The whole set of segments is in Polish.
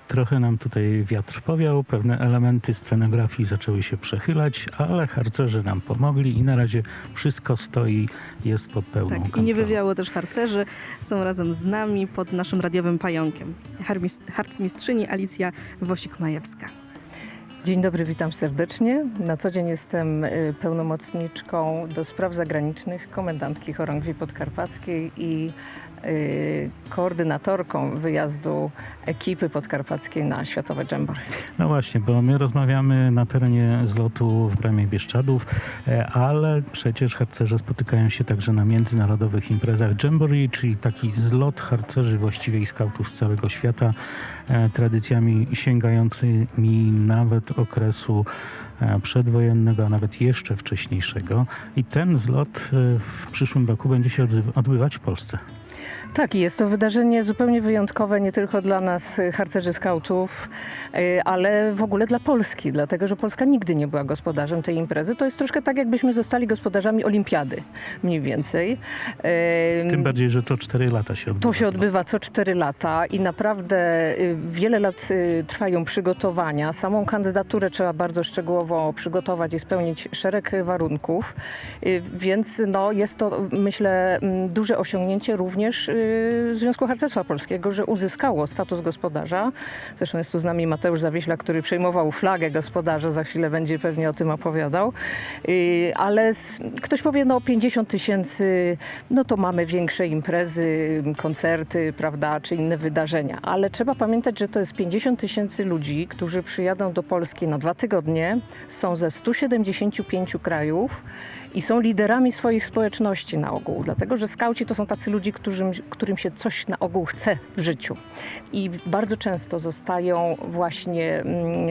Trochę nam tutaj wiatr powiał, pewne elementy scenografii zaczęły się przechylać, ale harcerze nam pomogli i na razie wszystko stoi, jest pod pełną Tak, i kontrolą. nie wywiało też harcerzy. Są razem z nami pod naszym radiowym pająkiem. Harcmistrzyni Alicja Wosik-Majewska. Dzień dobry, witam serdecznie. Na co dzień jestem pełnomocniczką do spraw zagranicznych komendantki chorągwi podkarpackiej i koordynatorką wyjazdu ekipy podkarpackiej na Światowe Jamboree. No właśnie, bo my rozmawiamy na terenie zlotu w Bramie Bieszczadów, ale przecież harcerze spotykają się także na międzynarodowych imprezach Jamboree, czyli taki zlot harcerzy właściwie i skautów z całego świata, tradycjami sięgającymi nawet okresu przedwojennego, a nawet jeszcze wcześniejszego. I ten zlot w przyszłym roku będzie się odbywać w Polsce. Tak, i jest to wydarzenie zupełnie wyjątkowe nie tylko dla nas, harcerzy skautów, ale w ogóle dla Polski, dlatego że Polska nigdy nie była gospodarzem tej imprezy. To jest troszkę tak, jakbyśmy zostali gospodarzami olimpiady, mniej więcej. Tym bardziej, że co 4 lata się odbywa. To się odbywa co 4 lata i naprawdę wiele lat trwają przygotowania. Samą kandydaturę trzeba bardzo szczegółowo przygotować i spełnić szereg warunków, więc no, jest to, myślę, duże osiągnięcie również Związku Harcerstwa Polskiego, że uzyskało status gospodarza. Zresztą jest tu z nami Mateusz Zawiśla, który przejmował flagę gospodarza, za chwilę będzie pewnie o tym opowiadał. Ale ktoś powie, no 50 000, no to mamy większe imprezy, koncerty, prawda, czy inne wydarzenia. Ale trzeba pamiętać, że to jest 50 000 ludzi, którzy przyjadą do Polski na 2 tygodnie, są ze 175 krajów i są liderami swoich społeczności na ogół. Dlatego, że skauci to są tacy ludzie, którym się coś na ogół chce w życiu. I bardzo często zostają właśnie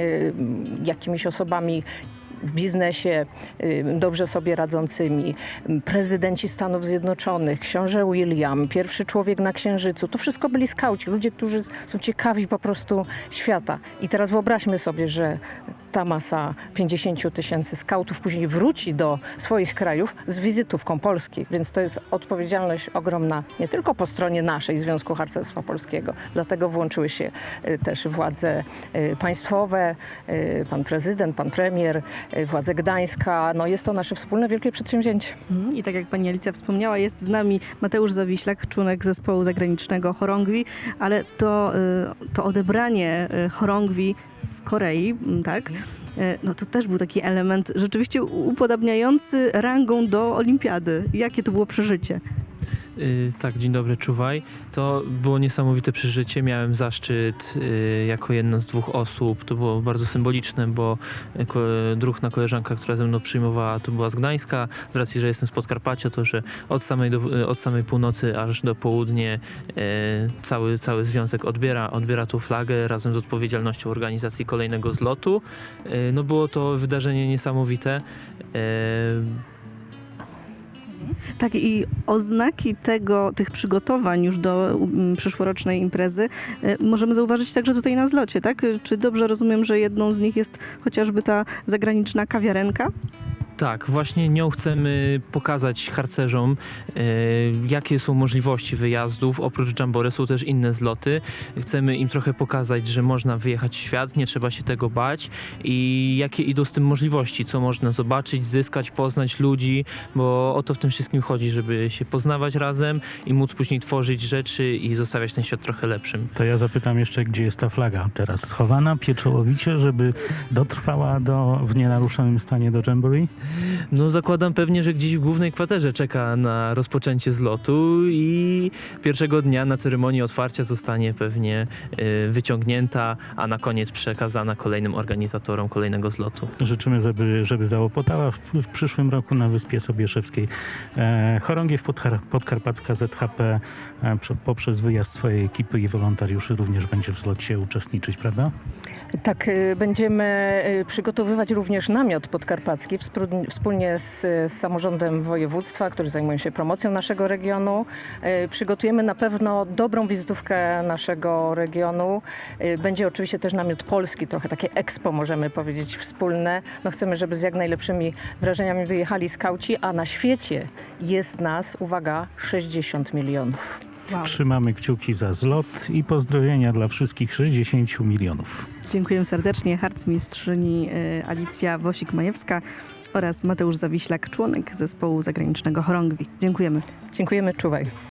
jakimiś osobami w biznesie dobrze sobie radzącymi, prezydenci Stanów Zjednoczonych, książę William, pierwszy człowiek na Księżycu. To wszystko byli skauci, ludzie, którzy są ciekawi po prostu świata. I teraz wyobraźmy sobie, że ta masa 50 000 skautów później wróci do swoich krajów z wizytówką Polski. Więc to jest odpowiedzialność ogromna nie tylko po stronie naszej Związku Harcerstwa Polskiego. Dlatego włączyły się też władze państwowe, pan prezydent, pan premier, władze Gdańska. No jest to nasze wspólne wielkie przedsięwzięcie. I tak jak pani Alicja wspomniała, jest z nami Mateusz Zawiślak, członek zespołu zagranicznego chorągwi, ale to odebranie chorągwi w Korei, tak? No to też był taki element rzeczywiście upodabniający rangą do olimpiady. Jakie to było przeżycie? Tak, dzień dobry, czuwaj. To było niesamowite przeżycie. Miałem zaszczyt jako jedna z 2 osób. To było bardzo symboliczne, bo druhna koleżanka, która ze mną przyjmowała, to była z Gdańska. Z racji, że jestem z Podkarpacia, to że od samej północy aż do południa cały związek odbiera tą flagę razem z odpowiedzialnością organizacji kolejnego zlotu. No było to wydarzenie niesamowite. Tak, i oznaki tych przygotowań już do przyszłorocznej imprezy możemy zauważyć także tutaj na zlocie, tak? Czy dobrze rozumiem, że jedną z nich jest chociażby ta zagraniczna kawiarenka? Tak, właśnie nią chcemy pokazać harcerzom, jakie są możliwości wyjazdów. Oprócz Jamboree są też inne zloty. Chcemy im trochę pokazać, że można wyjechać w świat, nie trzeba się tego bać i jakie idą z tym możliwości, co można zobaczyć, zyskać, poznać ludzi, bo o to w tym wszystkim chodzi, żeby się poznawać razem i móc później tworzyć rzeczy i zostawiać ten świat trochę lepszym. To ja zapytam jeszcze, gdzie jest ta flaga teraz schowana pieczołowicie, żeby dotrwała w nienaruszonym stanie do Jamboree? No zakładam pewnie, że gdzieś w głównej kwaterze czeka na rozpoczęcie zlotu i pierwszego dnia na ceremonii otwarcia zostanie pewnie wyciągnięta, a na koniec przekazana kolejnym organizatorom kolejnego zlotu. Życzymy, żeby załopotała w przyszłym roku na Wyspie Sobieszewskiej. Chorągiew Podkarpacka ZHP poprzez wyjazd swojej ekipy i wolontariuszy również będzie w zlocie uczestniczyć, prawda? Tak, będziemy przygotowywać również namiot podkarpacki wspólnie z samorządem województwa, który zajmuje się promocją naszego regionu. Przygotujemy na pewno dobrą wizytówkę naszego regionu. Będzie oczywiście też namiot polski, trochę takie expo, możemy powiedzieć, wspólne. No chcemy, żeby z jak najlepszymi wrażeniami wyjechali skauci, a na świecie jest nas, uwaga, 60 milionów. Wow. Trzymamy kciuki za zlot i pozdrowienia dla wszystkich 60 milionów. Dziękuję serdecznie. Harcmistrzyni Alicja Wosik-Majewska oraz Mateusz Zawiślak, członek zespołu zagranicznego Chorągwi. Dziękujemy. Dziękujemy, czuwaj.